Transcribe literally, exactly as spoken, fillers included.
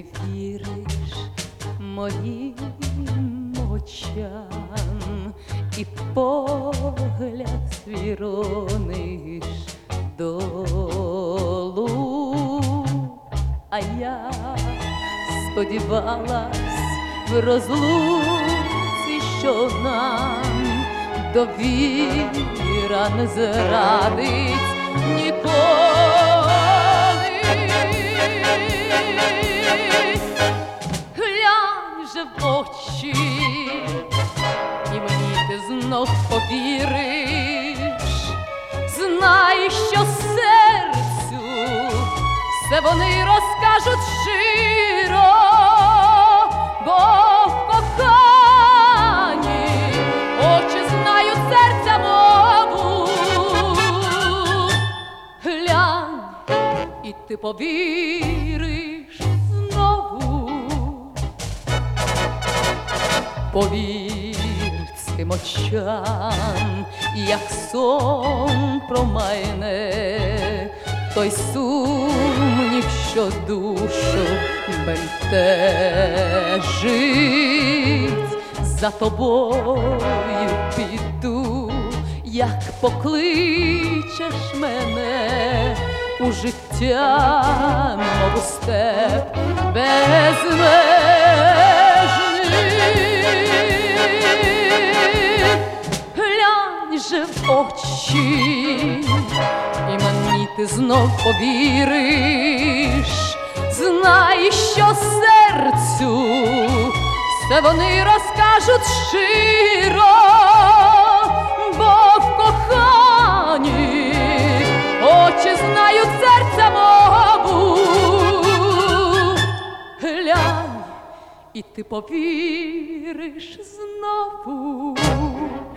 віриш моїм очам і погляд свій рониш долу, а я сподівалась в розлуці, що нам довіра не зрадить ніколи. Глянь же в очі, і мені ти знов повіриш. Знай, що серцю все вони розкажуть щиро, бо в коханні очі знають серця мову. Глянь, і ти повіриш знову. Повір цим очам, як сон промайне, той сумнів, що душу бентежить. За тобою піду, як покличеш мене у життя, мов степ безмежний. Глянь же в очі, і мені ти знов повіриш. Знай, що серцю все вони розкажуть щиро, бо в коханні очі знають серця мову. Глянь, і ти повіриш знову.